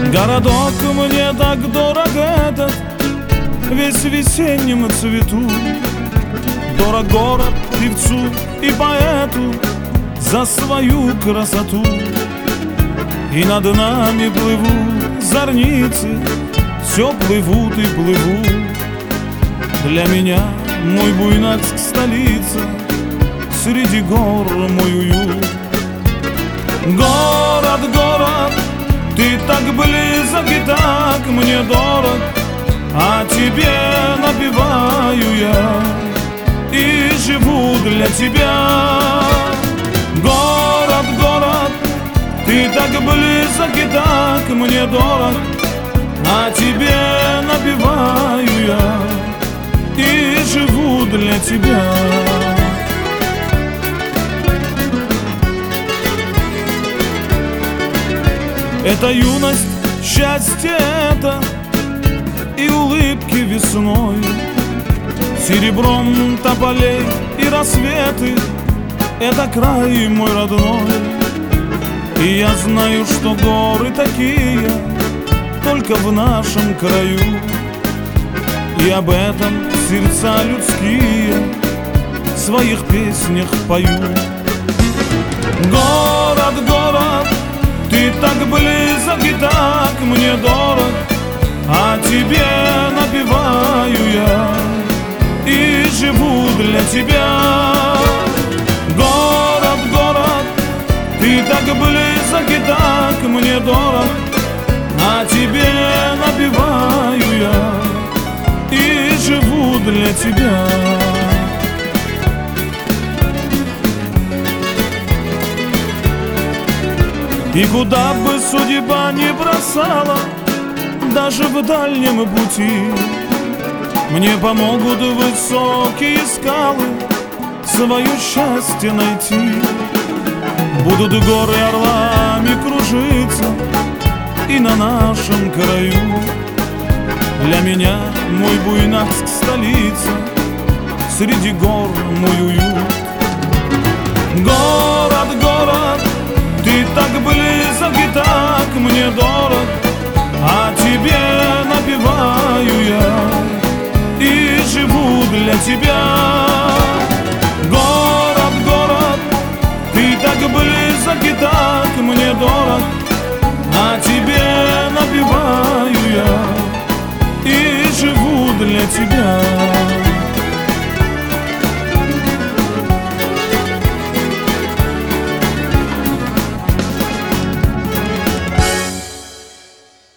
Городок мне так дорог этот, весь в весеннем цвету. Дорог город певцу и поэту за свою красоту. И над нами плывут зорницы, все плывут и плывут. Для меня мой Буйнакск столица, среди гор мой уют. Город, город, ты так близок и так мне дорог, а тебе напеваю я и живу для тебя. Город, город, ты так близок и так мне дорог, а тебе напеваю я и живу для тебя. Это юность, счастье это, и улыбки весной, серебром тополей и рассветы. Это край мой родной. И я знаю, что горы такие только в нашем краю, и об этом сердца людские в своих песнях поют. Город, город, ты так близок и так мне дорог, а тебе напеваю я и живу для тебя. Город, город, ты так близок и так мне дорог, а тебе напеваю я и живу для тебя. И куда бы судьба ни бросала, даже в дальнем пути, мне помогут высокие скалы свое счастье найти. Будут горы орлами кружиться и на нашем краю. Для меня мой Буйнакск столица, среди гор мой уют. Город, город, ты так близок и так мне дорог, а тебе напеваю я и живу для тебя. Город, город, ты так близок и так мне дорог, а тебе напеваю я и живу для тебя.